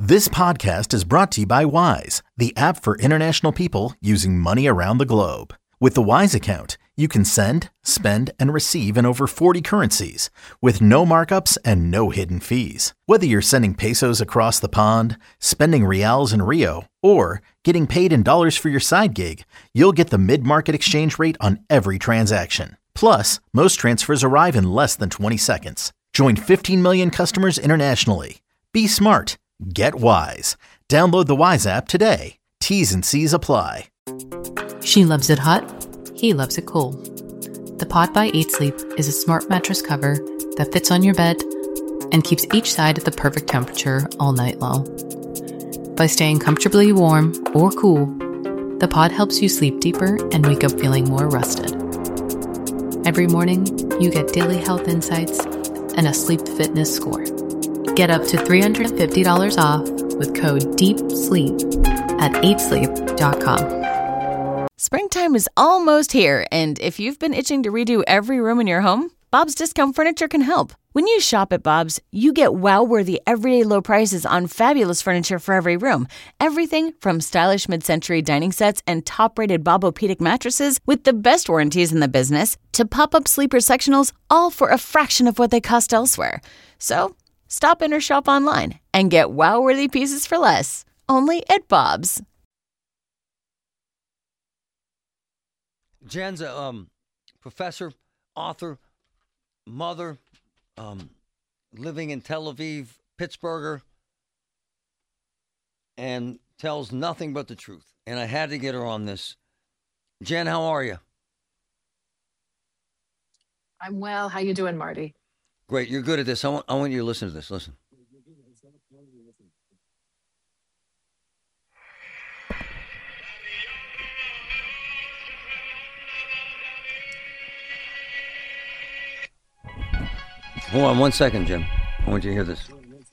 This podcast is brought to you by Wise, the app for international people using money around the globe. With the Wise account, you can send, spend, and receive in over 40 currencies with no markups and no hidden fees. Whether you're sending pesos across the pond, spending reals in Rio, or getting paid in dollars for your side gig, you'll get the mid-market exchange rate on every transaction. Plus, most transfers arrive in less than 20 seconds. Join 15 million customers internationally. Be smart. Get Wise. Download the Wise app today. T's and C's apply. She loves it hot. He loves it cool. The Pod by 8 Sleep is a smart mattress cover that fits on your bed and keeps each side at the perfect temperature all night long. By staying comfortably warm or cool, the Pod helps you sleep deeper and wake up feeling more rested. Every morning, you get daily health insights and a sleep fitness score. Get up to $350 off with code DEEPSLEEP at 8sleep.com. Springtime is almost here, and if you've been itching to redo every room in your home, Bob's Discount Furniture can help. When you shop at Bob's, you get wow-worthy everyday low prices on fabulous furniture for every room. Everything from stylish mid-century dining sets and top-rated Bob-O-Pedic mattresses with the best warranties in the business to pop-up sleeper sectionals, all for a fraction of what they cost elsewhere. So stop in or shop online and get wow-worthy pieces for less. Only at Bob's. Jen's a professor, author, mother, living in Tel Aviv, Pittsburgher, and tells nothing but the truth. And I had to get her on this. Jen, how are you? I'm well. How you doing, Marty? Great. You're good at this. I want you to listen to this. Listen. Hold on 1 second, Jim. I want you to hear this.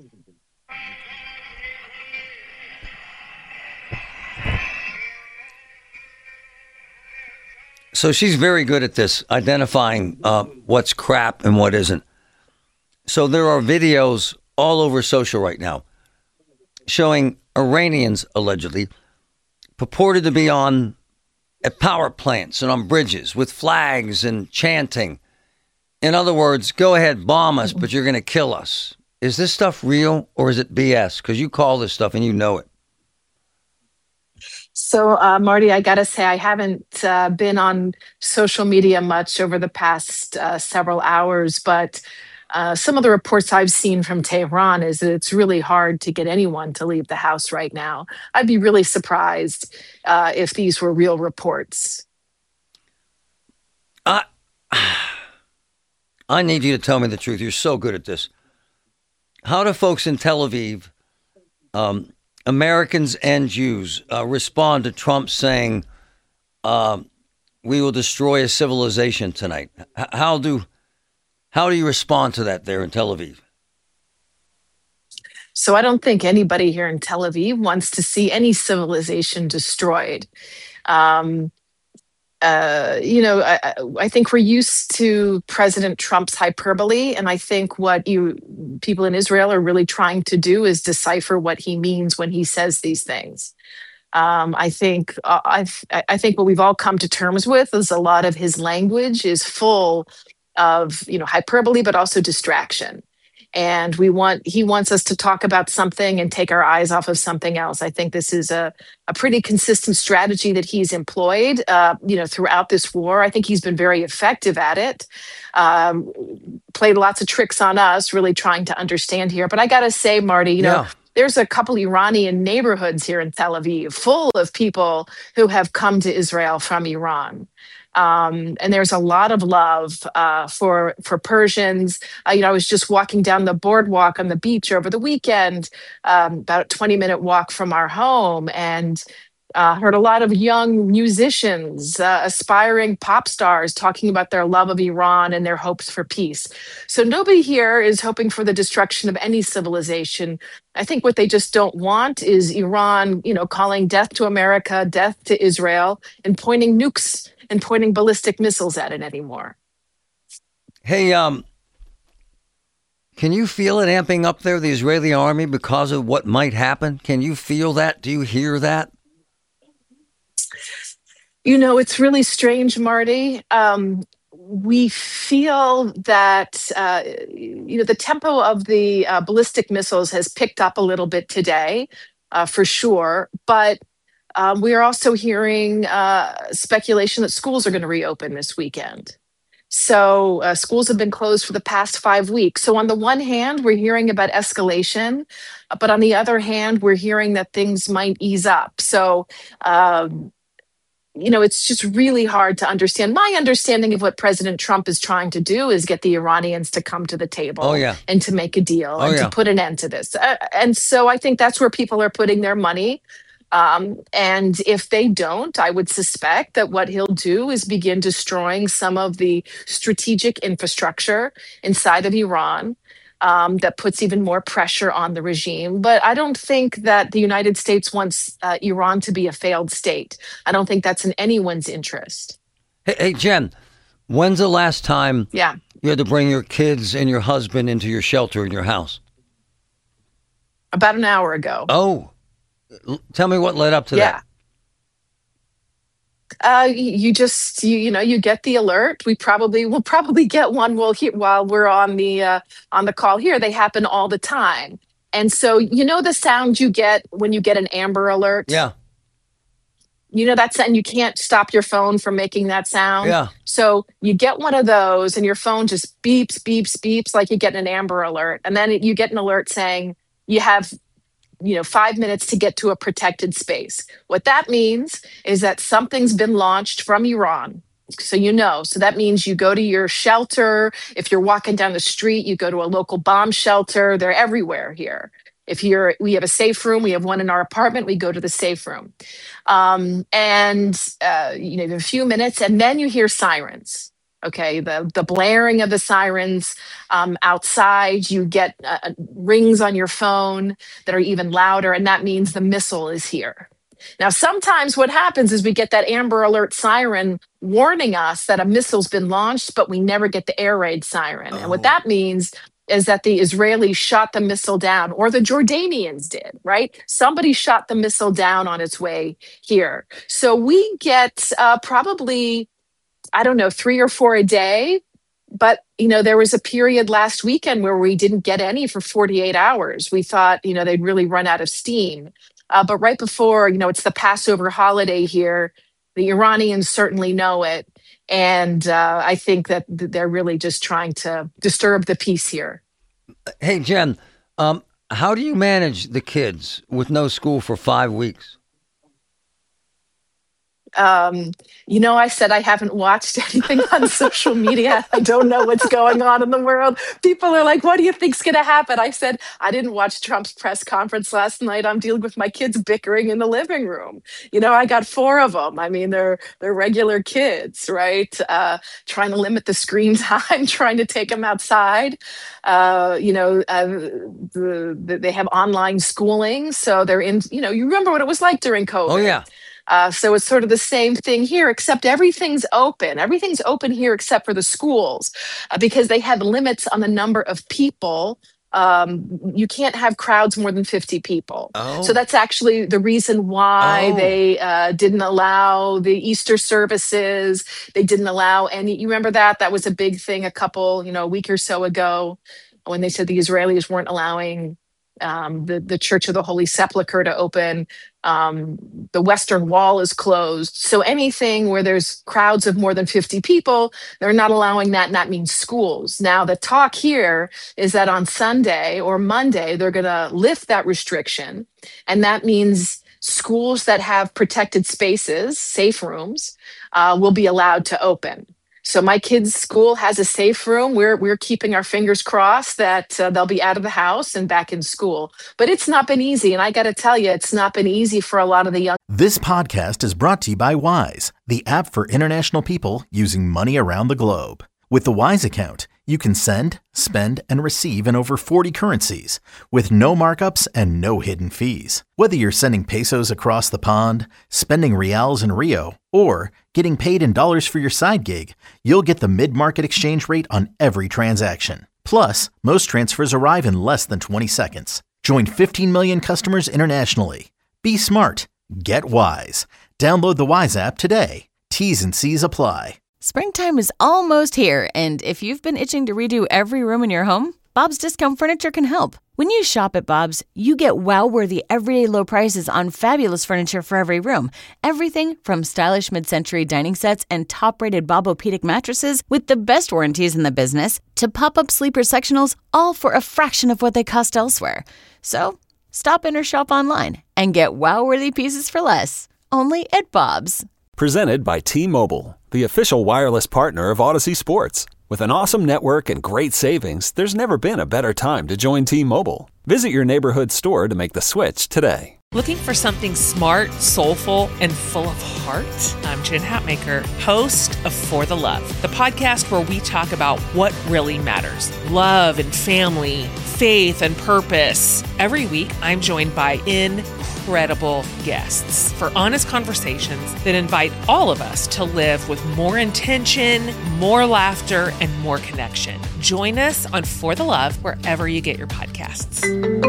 So she's very good at this, identifying what's crap and what isn't. So there are videos all over social right now showing Iranians, allegedly, purported to be at power plants and on bridges with flags and chanting. In other words, go ahead, bomb us, but you're going to kill us. Is this stuff real or is it BS? Because you call this stuff and you know it. So, Marty, I got to say, I haven't been on social media much over the past several hours, but some of the reports I've seen from Tehran is that it's really hard to get anyone to leave the house right now. I'd be really surprised if these were real reports. I need you to tell me the truth. You're so good at this. How do folks in Tel Aviv, Americans and Jews, respond to Trump saying, we will destroy a civilization tonight? How do you respond to that there in Tel Aviv? So I don't think anybody here in Tel Aviv wants to see any civilization destroyed. I think we're used to President Trump's hyperbole, and I think what people in Israel are really trying to do is decipher what he means when he says these things. I think what we've all come to terms with is a lot of his language is full of hyperbole, but also distraction. And he wants us to talk about something and take our eyes off of something else. I think this is a pretty consistent strategy that he's employed, throughout this war. I think he's been very effective at it. Played lots of tricks on us, really trying to understand here. But I got to say, Marty, there's a couple Iranian neighborhoods here in Tel Aviv full of people who have come to Israel from Iran. And there's a lot of love for Persians. I was just walking down the boardwalk on the beach over the weekend, about a 20-minute walk from our home, and heard a lot of young musicians, aspiring pop stars talking about their love of Iran and their hopes for peace. So nobody here is hoping for the destruction of any civilization. I think what they just don't want is Iran, calling death to America, death to Israel, and pointing nukes and pointing ballistic missiles at it anymore. Hey, Can you feel it amping up there, the Israeli army, because of what might happen? Can you feel that? Do you hear that? You know, it's really strange, Marty. We feel that, the tempo of the ballistic missiles has picked up a little bit today, for sure. But we are also hearing speculation that schools are going to reopen this weekend. So schools have been closed for the past 5 weeks. So on the one hand, we're hearing about escalation, but on the other hand, we're hearing that things might ease up. So, it's just really hard to understand. My understanding of what President Trump is trying to do is get the Iranians to come to the table and to make a deal to put an end to this. And so I think that's where people are putting their money. And if they don't, I would suspect that what he'll do is begin destroying some of the strategic infrastructure inside of Iran that puts even more pressure on the regime. But I don't think that the United States wants Iran to be a failed state. I don't think that's in anyone's interest. Hey, Jen, when's the last time you had to bring your kids and your husband into your shelter in your house? About an hour ago. Oh. Tell me what led up to that. You get the alert. We'll probably get one while we're on the call here. They happen all the time. And so, the sound you get when you get an Amber Alert? Yeah. That sound, you can't stop your phone from making that sound. Yeah. So you get one of those and your phone just beeps, beeps, beeps like you get an Amber Alert. And then you get an alert saying you have 5 minutes to get to a protected space. What that means is that something's been launched from Iran. So so that means you go to your shelter. If you're walking down the street, you go to a local bomb shelter. They're everywhere here. We have a safe room. We have one in our apartment. We go to the safe room. You have a few minutes and then you hear sirens. Okay, the blaring of the sirens outside, you get rings on your phone that are even louder, and that means the missile is here. Now, sometimes what happens is we get that Amber Alert siren warning us that a missile's been launched, but we never get the air raid siren. And what that means is that the Israelis shot the missile down, or the Jordanians did, right? Somebody shot the missile down on its way here. So we get probably 3 or 4 a day. But, there was a period last weekend where we didn't get any for 48 hours. We thought, they'd really run out of steam. But right before, it's the Passover holiday here, the Iranians certainly know it. And I think that they're really just trying to disturb the peace here. Hey, Jen, how do you manage the kids with no school for 5 weeks? I said I haven't watched anything on social media. I don't know what's going on in the world. People are like, what do you think's going to happen? I said, I didn't watch Trump's press conference last night. I'm dealing with my kids bickering in the living room. I got 4 of them. I mean, they're regular kids, right? Trying to limit the screen time, trying to take them outside. They have online schooling. So they're in, you remember what it was like during COVID. Oh, yeah. So it's sort of the same thing here, except everything's open. Everything's open here except for the schools because they have limits on the number of people. You can't have crowds more than 50 people. Oh. So that's actually the reason why they didn't allow the Easter services. They didn't allow any. You remember that? That was a big thing a week or so ago when they said the Israelis weren't allowing the Church of the Holy Sepulchre to open. The Western Wall is closed. So anything where there's crowds of more than 50 people, they're not allowing that, and that means schools. Now, the talk here is that on Sunday or Monday, they're going to lift that restriction, and that means schools that have protected spaces, safe rooms, will be allowed to open. So my kids' school has a safe room. We're keeping our fingers crossed that they'll be out of the house and back in school. But it's not been easy. And I got to tell you, it's not been easy for a lot of the young. This podcast is brought to you by Wise, the app for international people using money around the globe. With the Wise account, you can send, spend, and receive in over 40 currencies with no markups and no hidden fees. Whether you're sending pesos across the pond, spending reals in Rio, or getting paid in dollars for your side gig, you'll get the mid-market exchange rate on every transaction. Plus, most transfers arrive in less than 20 seconds. Join 15 million customers internationally. Be smart. Get Wise. Download the Wise app today. T's and C's apply. Springtime is almost here, and if you've been itching to redo every room in your home, Bob's Discount Furniture can help. When you shop at Bob's, you get wow-worthy everyday low prices on fabulous furniture for every room. Everything from stylish mid-century dining sets and top-rated Bobopedic mattresses with the best warranties in the business to pop-up sleeper sectionals, all for a fraction of what they cost elsewhere. So, stop in or shop online and get wow-worthy pieces for less. Only at Bob's. Presented by T-Mobile, the official wireless partner of Odyssey Sports. With an awesome network and great savings, there's never been a better time to join T-Mobile. Visit your neighborhood store to make the switch today. Looking for something smart, soulful, and full of heart? I'm Jen Hatmaker, host of For the Love, the podcast where we talk about what really matters. Love and family, faith and purpose. Every week, I'm joined by incredible guests for honest conversations that invite all of us to live with more intention, more laughter, and more connection. Join us on For the Love wherever you get your podcasts.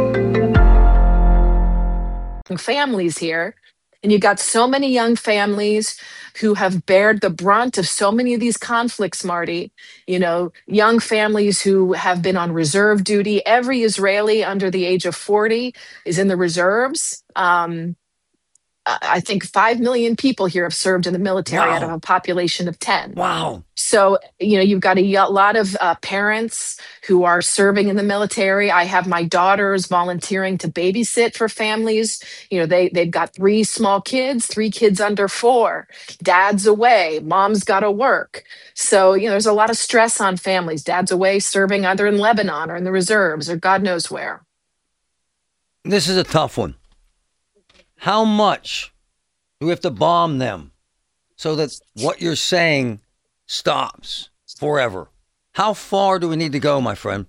Families here, and you got so many young families who have bared the brunt of so many of these conflicts, Marty. You know, young families who have been on reserve duty. Every Israeli under the age of 40 is in the reserves. I think 5 million people here have served in the military out of a population of 10. Wow. So, you know, you've got a lot of parents who are serving in the military. I have my daughters volunteering to babysit for families. You know, they've got 3 small kids, 3 kids under 4. Dad's away. Mom's got to work. So, you know, there's a lot of stress on families. Dad's away serving either in Lebanon or in the reserves or God knows where. This is a tough one. How much do we have to bomb them so that what you're saying stops forever? How far do we need to go, my friend?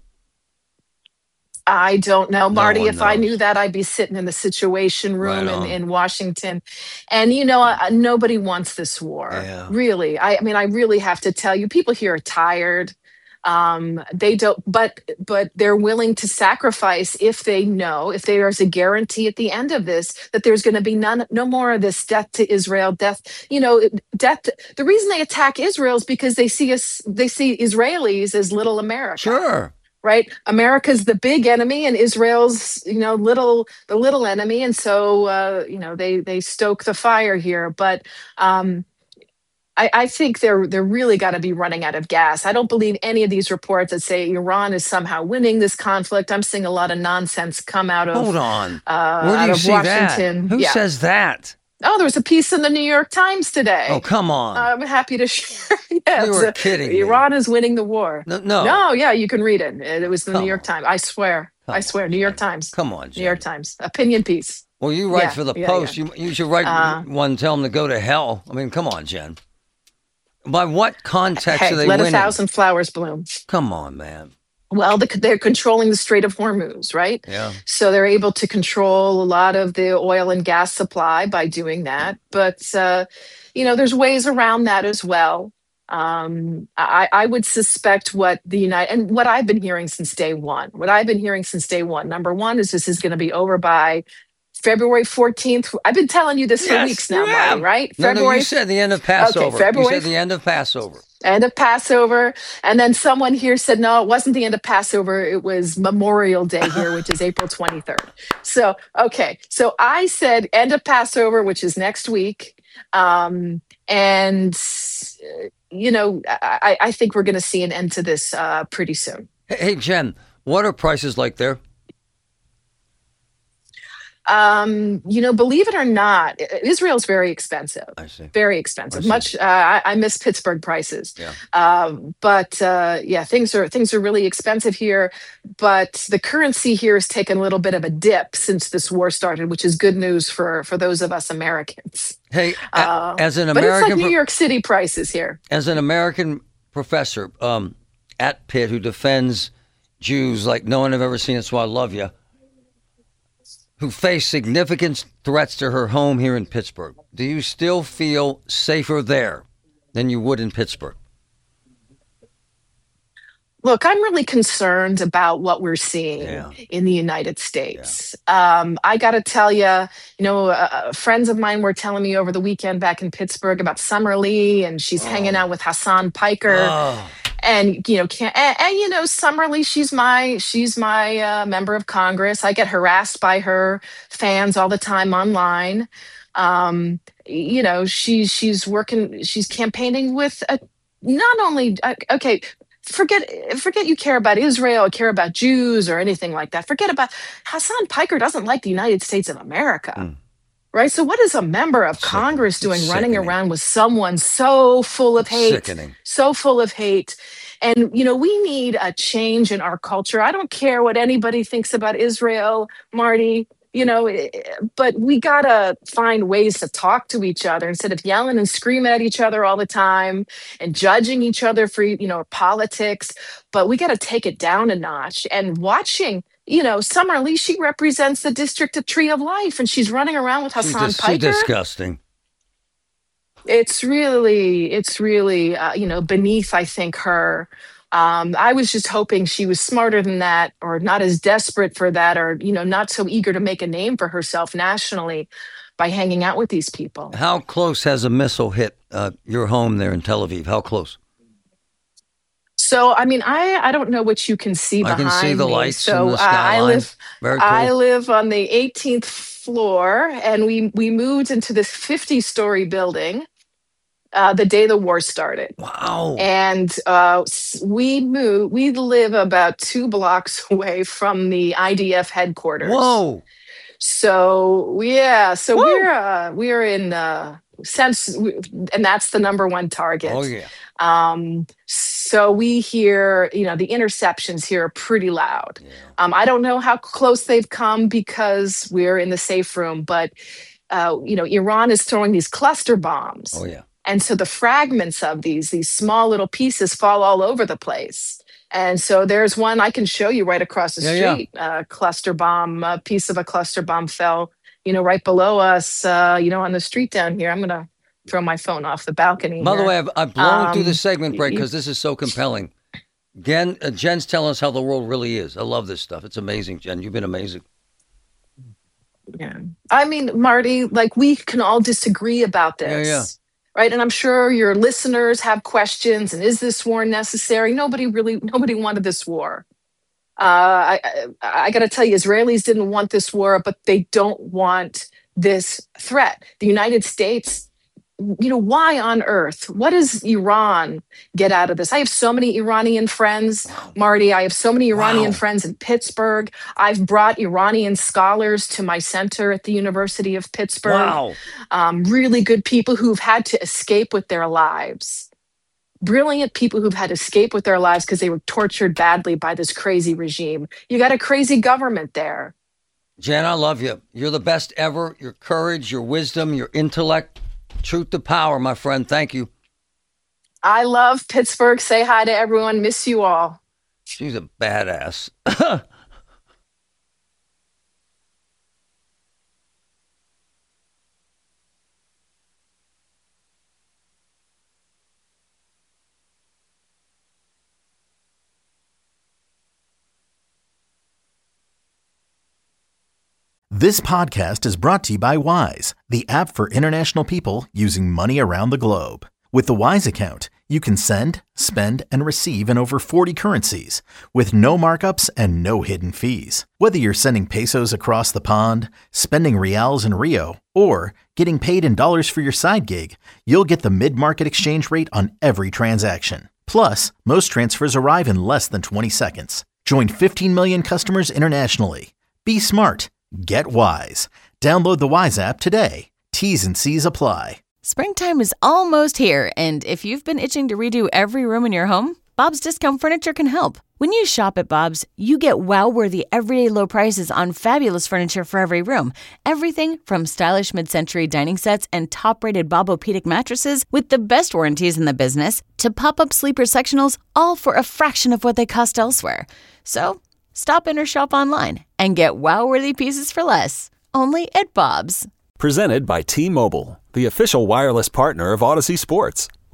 I don't know, Marty. one If I knows. knew that, I'd be sitting in the Situation Room Right on. in Washington. And, you know, nobody wants this war. Yeah. Really. I mean, I really have to tell you, people here are tired. They don't, but they're willing to sacrifice if there's a guarantee at the end of this that there's going to be no more of this death to Israel, death. The reason they attack Israel is because they see Israelis as little America. Sure. Right? America's the big enemy and Israel's, the little enemy. And so, they stoke the fire here. But, I think they're really got to be running out of gas. I don't believe any of these reports that say Iran is somehow winning this conflict. I'm seeing a lot of nonsense come out of Hold on. Where out do you of see Washington. that? Who says that? Oh, there was a piece in the New York Times today. Oh, come on. I'm happy to share. Yes, You were kidding me. Iran is winning the war. No. Yeah, you can read it. It was the Come New York on. Times. I swear. New York Times. Come on, New York Jen. Times. Opinion piece. Well, you write Yeah, for the yeah, Post. yeah. You should write one, tell them to go to hell. I mean, come on, Jen. By what context Hey, are they let winning? 1,000 flowers bloom. Come on, man. Well, they're controlling the Strait of Hormuz, right? Yeah. So So they're able to control a lot of the oil and gas supply by doing that. But, there's ways around that as well. I would suspect what I've been hearing since day one. Number one is this is going to be over by February 14th. I've been telling you this for weeks now, you have. Marty, right? No, you said the end of Passover. February- You said the end of Passover. End of Passover. And then someone here said, no, it wasn't the end of Passover. It was Memorial Day here, which is April 23rd. So, okay. So I said end of Passover, which is next week. I think we're going to see an end to this pretty soon. Hey, Jen, what are prices like there? Believe it or not, Israel's very expensive. I see. Very expensive. I see. Much. I miss Pittsburgh prices. Yeah. Things are really expensive here. But the currency here has taken a little bit of a dip since this war started, which is good news for those of us Americans. Hey, as an But it's American, like New York City prices here. as an American professor at Pitt who defends Jews like no one I've ever seen, that's why I love you, who face significant threats to her home here in Pittsburgh, do you still feel safer there than you would in Pittsburgh? Look, I'm really concerned about what we're seeing in the United States. I got to tell you, friends of mine were telling me over the weekend back in Pittsburgh about Summer Lee, and she's hanging out with Hassan Piker. And Summer Lee, she's my member of Congress. I get harassed by her fans all the time online. She's campaigning with not only okay. Forget you care about Israel, care about Jews or anything like that. Forget about Hassan Piker doesn't like the United States of America. Right? So what is a member of Congress doing running around with someone so full of hate? So full of hate. And, we need a change in our culture. I don't care what anybody thinks about Israel, Marty, but we got to find ways to talk to each other instead of yelling and screaming at each other all the time and judging each other for, politics. But we got to take it down a notch. And watching, Summer Lee, she represents the district of Tree of Life, and she's running around with Hassan Piker. She's disgusting. It's really, beneath, I think, her. I was just hoping she was smarter than that, or not as desperate for that, or, not so eager to make a name for herself nationally by hanging out with these people. How close has a missile hit your home there in Tel Aviv? How close? So, I don't know what you can see behind me. I can see the lights in the skyline. I live on the 18th floor, and we moved into this 50-story building the day the war started. Wow. And we live about 2 blocks away from the IDF headquarters. Whoa. So we're in and that's the number one target. Oh yeah. So we hear, the interceptions here are pretty loud. Yeah. I don't know how close they've come because we're in the safe room, but Iran is throwing these cluster bombs. Oh yeah. And so the fragments of these small little pieces fall all over the place. And so there's one I can show you right across the street. Cluster bomb, a piece of a cluster bomb fell, right below us, on the street down here. I'm going to throw my phone off the balcony. By the way, I've blown through the segment break because this is so compelling. Jen's telling us how the world really is. I love this stuff. It's amazing, Jen. You've been amazing. Yeah. Marty, we can all disagree about this. Yeah. Right. And I'm sure your listeners have questions. And is this war necessary? Nobody wanted this war. I got to tell you, Israelis didn't want this war, but they don't want this threat. The United States, why on earth? What does Iran get out of this? I have so many Iranian friends, Marty. I have so many Iranian friends in Pittsburgh. I've brought Iranian scholars to my center at the University of Pittsburgh. Really good people who've had to escape with their lives. Brilliant people who've had to escape with their lives because they were tortured badly by this crazy regime. You got a crazy government there. Jen, I love you. You're the best ever. Your courage, your wisdom, your intellect. Truth to power, my friend. Thank you. I love Pittsburgh. Say hi to everyone. Miss you all. She's a badass. This podcast is brought to you by Wise, the app for international people using money around the globe. With the Wise account, you can send, spend, and receive in over 40 currencies with no markups and no hidden fees. Whether you're sending pesos across the pond, spending reals in Rio, or getting paid in dollars for your side gig, you'll get the mid-market exchange rate on every transaction. Plus, most transfers arrive in less than 20 seconds. Join 15 million customers internationally. Be smart. Get Wise. Download the Wise app today. T's and C's apply. Springtime is almost here, and if you've been itching to redo every room in your home, Bob's Discount Furniture can help. When you shop at Bob's, you get wow-worthy everyday low prices on fabulous furniture for every room. Everything from stylish mid-century dining sets and top-rated Bobopedic mattresses with the best warranties in the business to pop-up sleeper sectionals, all for a fraction of what they cost elsewhere. So stop in or shop online and get wow-worthy pieces for less. Only at Bob's. Presented by T-Mobile, the official wireless partner of Odyssey Sports.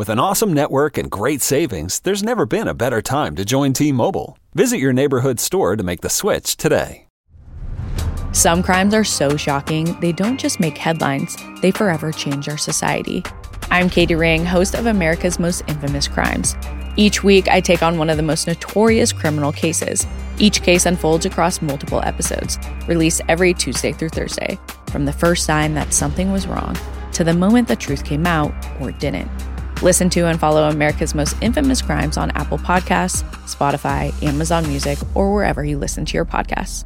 With an awesome network and great savings, there's never been a better time to join T-Mobile. Visit your neighborhood store to make the switch today. Some crimes are so shocking, they don't just make headlines, they forever change our society. I'm Katie Ring, host of America's Most Infamous Crimes. Each week, I take on one of the most notorious criminal cases. Each case unfolds across multiple episodes, released every Tuesday through Thursday, from the first sign that something was wrong to the moment the truth came out or didn't. Listen to and follow America's Most Infamous Crimes on Apple Podcasts, Spotify, Amazon Music, or wherever you listen to your podcasts.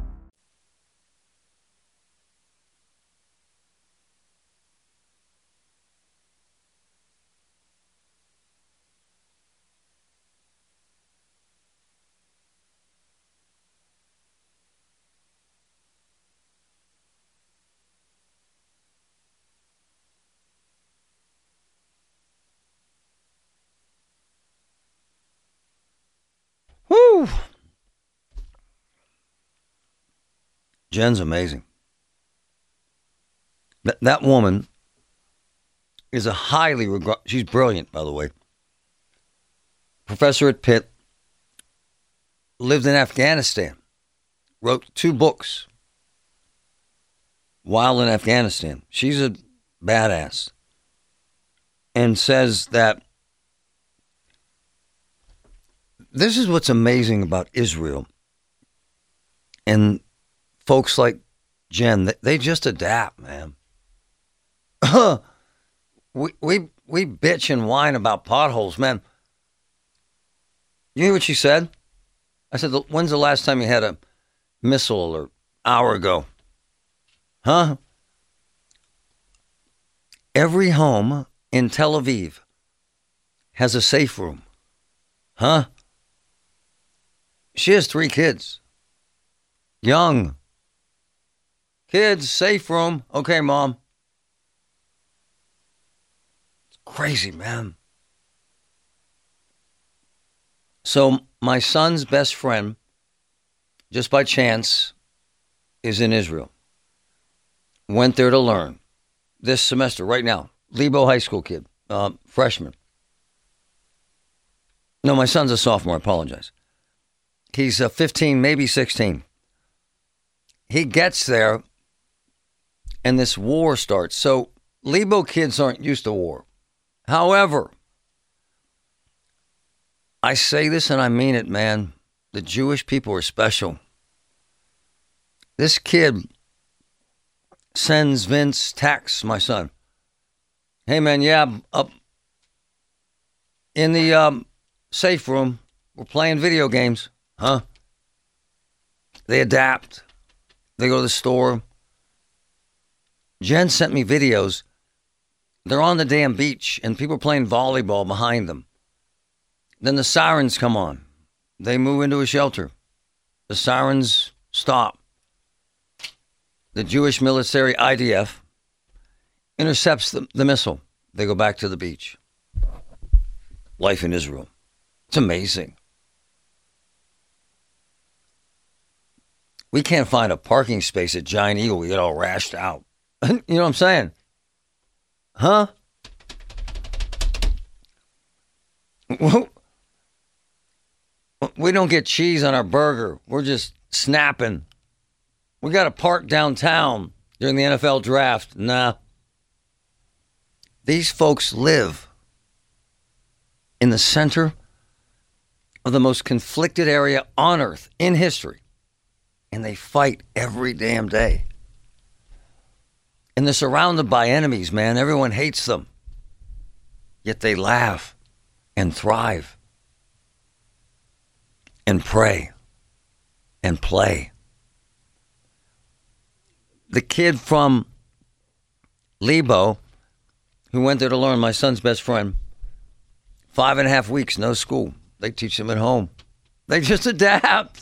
Woo! Jen's amazing. That woman is a highly she's brilliant, by the way. Professor at Pitt, lived in Afghanistan, wrote 2 books while in Afghanistan. She's a badass. And says that this is what's amazing about Israel and folks like Jen. They just adapt, man. we bitch and whine about potholes, man. You hear what she said? I said, when's the last time you had a missile or hour ago? Huh? Every home in Tel Aviv has a safe room. Huh? She has 3 kids. Young. Kids, safe room. Okay, Mom. It's crazy, man. So my son's best friend, just by chance, is in Israel. Went there to learn this semester, right now. Lebo High School kid, freshman. No, my son's a sophomore, I apologize. He's 15, maybe 16. He gets there, and this war starts. So Lebo kids aren't used to war. However, I say this and I mean it, man. The Jewish people are special. This kid sends Vince texts, my son. Hey, man, yeah, up in the safe room, we're playing video games. Huh? They adapt. They go to the store. Jen sent me videos. They're on the damn beach, and people are playing volleyball behind them. Then the sirens come on. They move into a shelter. The sirens stop. The Jewish military, IDF, intercepts the missile. They go back to the beach. Life in Israel. It's amazing. We can't find a parking space at Giant Eagle. We get all rashed out. You know what I'm saying? Huh? We don't get cheese on our burger. We're just snapping. We got to park downtown during the NFL draft. Nah. These folks live in the center of the most conflicted area on earth in history. And they fight every damn day. And they're surrounded by enemies, man. Everyone hates them. Yet they laugh and thrive and pray and play. The kid from Lebo, who went there to learn, my son's best friend, 5.5 weeks, no school. They teach them at home. They just adapt.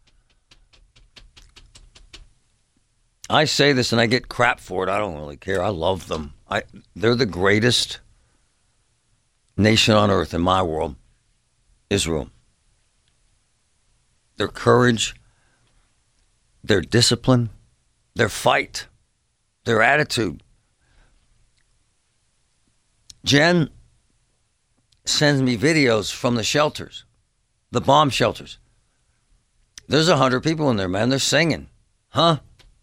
I say this and I get crap for it. I don't really care. I love them. They're the greatest nation on earth in my world, Israel. Their courage, their discipline, their fight, their attitude. Jen sends me videos from the shelters, the bomb shelters. There's 100 people in there, man. They're singing. Huh?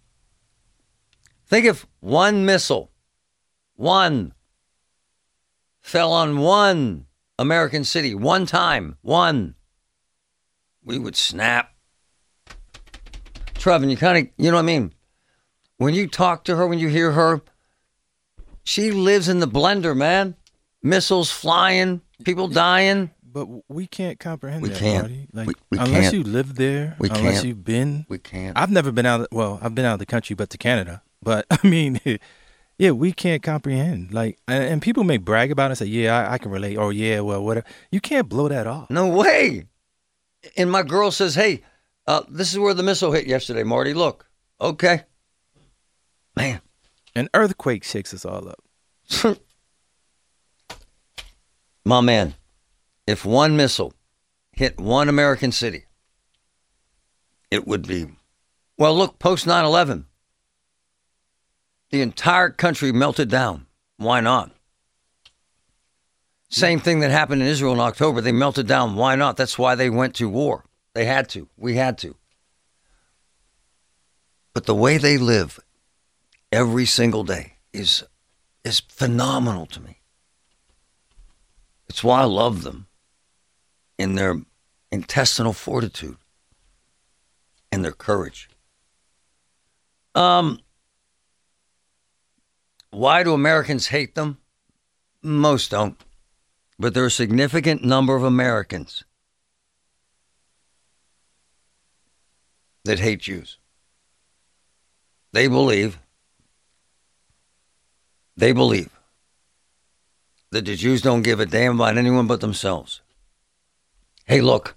Think if one missile, one, fell on one American city, one time, one, we would snap. Trevin, you know what I mean? When you talk to her, when you hear her, she lives in the blender, man. Missiles flying, people dying. But we can't comprehend We that, can't. Marty. Like, We unless can't. you live there, We unless can't. you've been. We can't. I've never been out. Well, I've been out of the country, but to Canada. But I mean, yeah, we can't comprehend. Like, and people may brag about it and say, "Yeah, I can relate," or "Yeah, well, whatever." You can't blow that off. No way. And my girl says, hey, this is where the missile hit yesterday, Marty. Look. Okay. Man. An earthquake shakes us all up. My man, if one missile hit one American city, it would be, well, look, post 9/11, the entire country melted down. Why not? Same thing that happened in Israel in October. They melted down. Why not? That's why they went to war. They had to. We had to. But the way they live every single day is phenomenal to me. It's why I love them in their intestinal fortitude and their courage. Why do Americans hate them? Most don't. But there are a significant number of Americans that hate Jews. They believe that the Jews don't give a damn about anyone but themselves. Hey, look,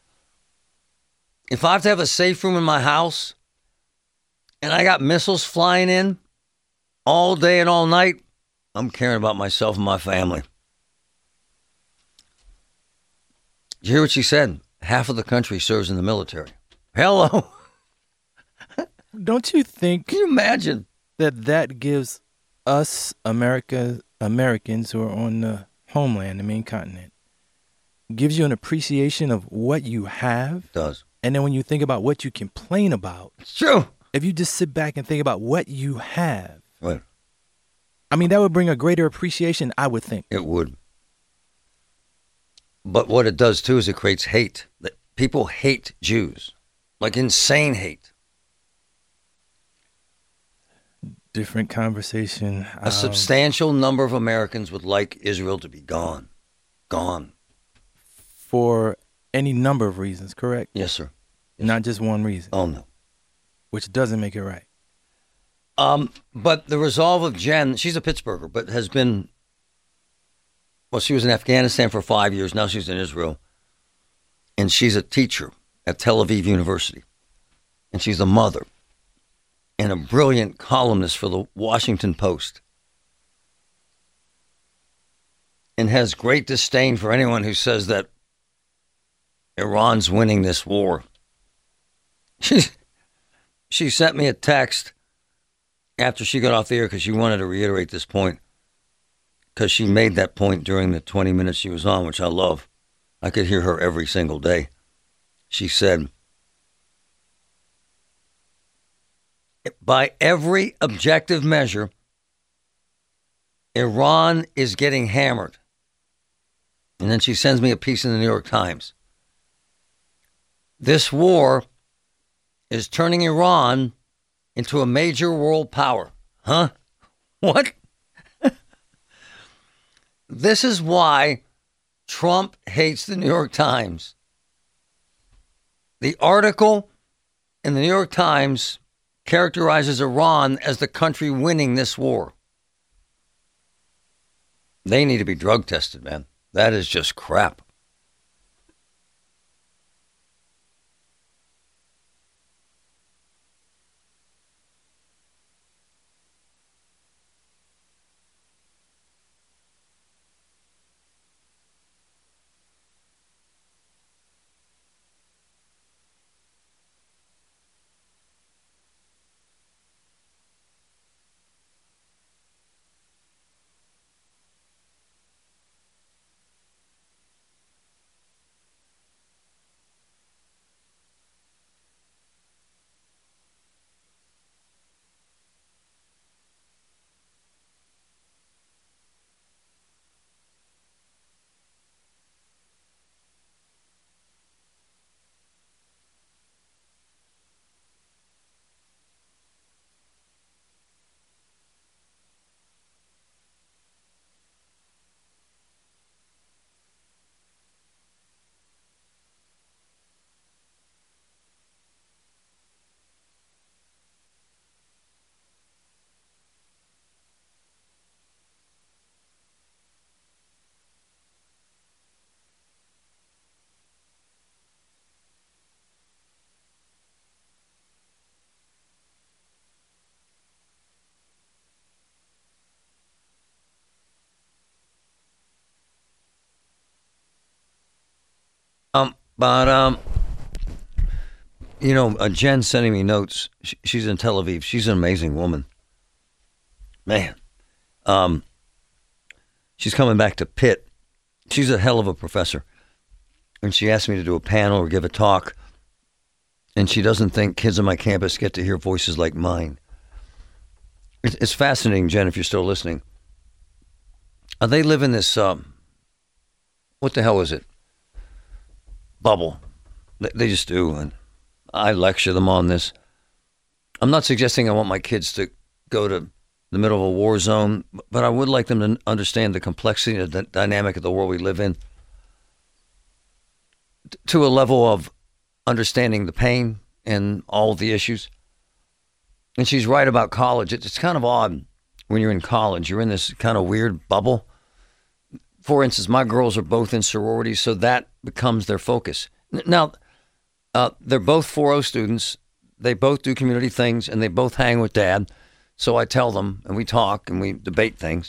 if I have to have a safe room in my house and I got missiles flying in all day and all night, I'm caring about myself and my family. Did you hear what she said? Half of the country serves in the military. Hello. Don't you think? Can you imagine that gives us Americans who are on the homeland, the main continent, gives you an appreciation of what you have? It does. And then when you think about what you complain about, It's true. if you just sit back and think about what you have, Right. I mean, that would bring a greater appreciation, I would think. It would. But what it does too is it creates hate. People hate Jews, like insane hate. Different conversation. A substantial number of Americans would like Israel to be gone. Gone. For any number of reasons, correct? Yes, sir. Not just one reason, Oh, no. which doesn't make it right. But the resolve of Jen, she's a Pittsburgher, but has been, well, she was in Afghanistan for 5 years. Now she's in Israel. And she's a teacher at Tel Aviv University. And she's a mother and a brilliant columnist for the Washington Post. And has great disdain for anyone who says that Iran's winning this war. She sent me a text after she got off the air because she wanted to reiterate this point, because she made that point during the 20 minutes she was on, which I love. I could hear her every single day. She said, by every objective measure, Iran is getting hammered. And then she sends me a piece in the New York Times. This war is turning Iran into a major world power. Huh? What? This is why Trump hates the New York Times. The article in the New York Times characterizes Iran as the country winning this war. They need to be drug tested, man. That is just crap. But, Jen sending me notes. She's in Tel Aviv. She's an amazing woman. Man. She's coming back to Pitt. She's a hell of a professor. And she asked me to do a panel or give a talk. And she doesn't think kids on my campus get to hear voices like mine. It's fascinating, Jen, if you're still listening. They live in this, what the hell is it? Bubble. They just do. And I lecture them on this. I'm not suggesting I want my kids to go to the middle of a war zone, but I would like them to understand the complexity and the dynamic of the world we live in to a level of understanding the pain and all the issues. And she's right about college. It's kind of odd when you're in college. You're in this kind of weird bubble. For instance, my girls are both in sororities, so that becomes their focus. Now, they're both 4.0 students. They both do community things, and they both hang with Dad. So I tell them, and we talk, and we debate things.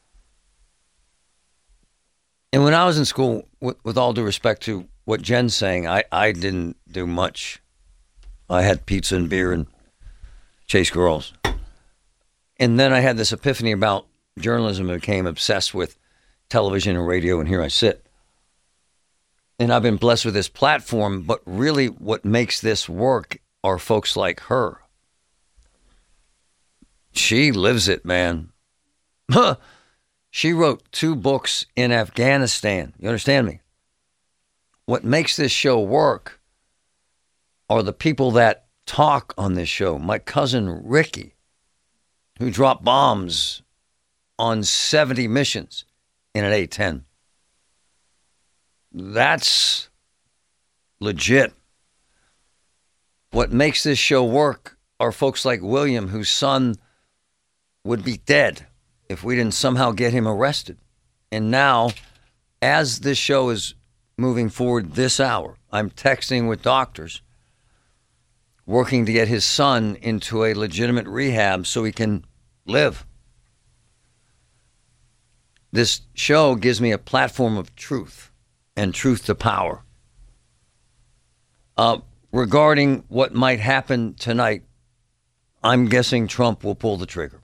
And when I was in school, with all due respect to what Jen's saying, I didn't do much. I had pizza and beer and chase girls. And then I had this epiphany about journalism and became obsessed with television and radio, and here I sit. And I've been blessed with this platform, but really what makes this work are folks like her. She lives it, man. She wrote 2 books in Afghanistan. You understand me? What makes this show work are the people that talk on this show. My cousin Ricky, who dropped bombs on 70 missions in an A-10. That's legit. What makes this show work are folks like William, whose son would be dead if we didn't somehow get him arrested. And now, as this show is moving forward this hour, I'm texting with doctors working to get his son into a legitimate rehab so he can live. This show gives me a platform of truth and truth to power. Regarding what might happen tonight, I'm guessing Trump will pull the trigger.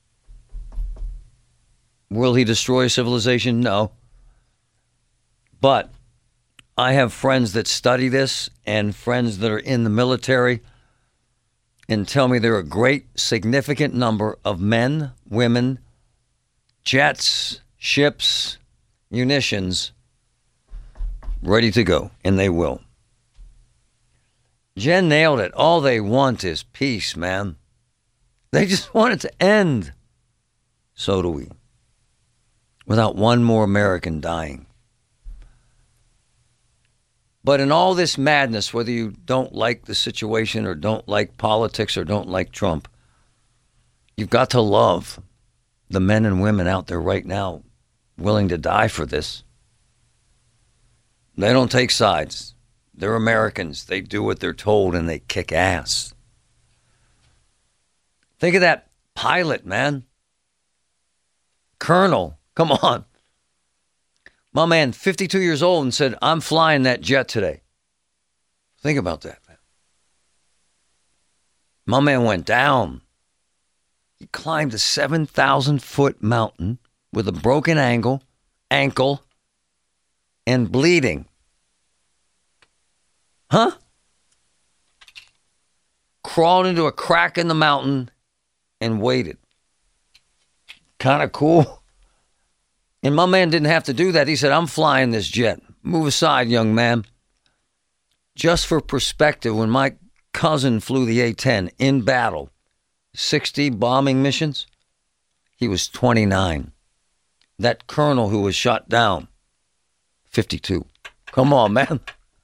Will he destroy civilization? No. But I have friends that study this and friends that are in the military and tell me there are a great, significant number of men, women, jets, ships, munitions ready to go, and they will. Jen nailed it. All they want is peace, man. They just want it to end. So do we. Without one more American dying. But in all this madness, whether you don't like the situation or don't like politics or don't like Trump, you've got to love the men and women out there right now willing to die for this. They don't take sides. They're Americans. They do what they're told and they kick ass. Think of that pilot, man. Colonel, come on. My man, 52 years old, and said, I'm flying that jet today. Think about that, man. My man went down. He climbed a 7,000-foot mountain with a broken ankle, and bleeding. Huh? Crawled into a crack in the mountain and waited. Kind of cool. And my man didn't have to do that. He said, I'm flying this jet. Move aside, young man. Just for perspective, when my cousin flew the A-10 in battle, 60 bombing missions, he was 29. That colonel who was shot down, 52. Come on, man.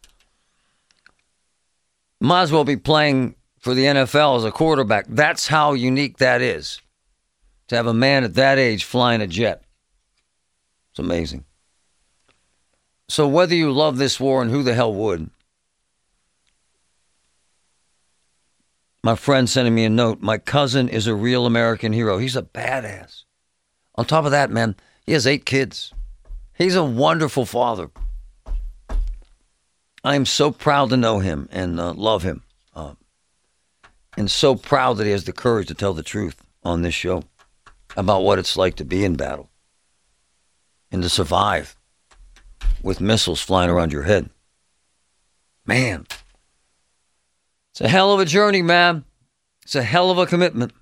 Might as well be playing for the NFL as a quarterback. That's how unique that is. To have a man at that age flying a jet. It's amazing. So whether you love this war, and who the hell would, my friend sending me a note, my cousin is a real American hero. He's a badass. On top of that, man, he has 8 kids. He's a wonderful father. I am so proud to know him and love him. And so proud that he has the courage to tell the truth on this show about what it's like to be in battle and to survive with missiles flying around your head. Man, it's a hell of a journey, man. It's a hell of a commitment.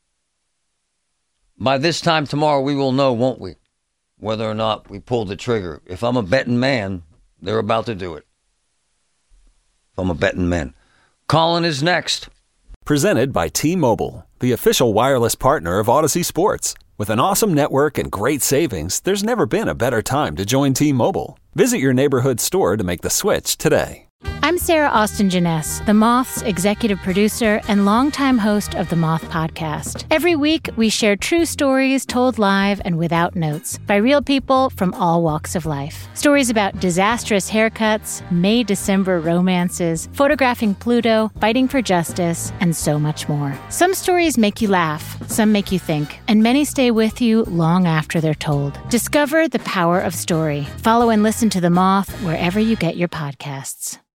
By this time tomorrow, we will know, won't we, whether or not we pulled the trigger. If I'm a betting man, they're about to do it. If I'm a betting man. Colin is next. Presented by T-Mobile, the official wireless partner of Odyssey Sports. With an awesome network and great savings, there's never been a better time to join T-Mobile. Visit your neighborhood store to make the switch today. I'm Sarah Austin Jeunesse, The Moth's executive producer and longtime host of The Moth Podcast. Every week, we share true stories told live and without notes by real people from all walks of life. Stories about disastrous haircuts, May-December romances, photographing Pluto, fighting for justice, and so much more. Some stories make you laugh, some make you think, and many stay with you long after they're told. Discover the power of story. Follow and listen to The Moth wherever you get your podcasts.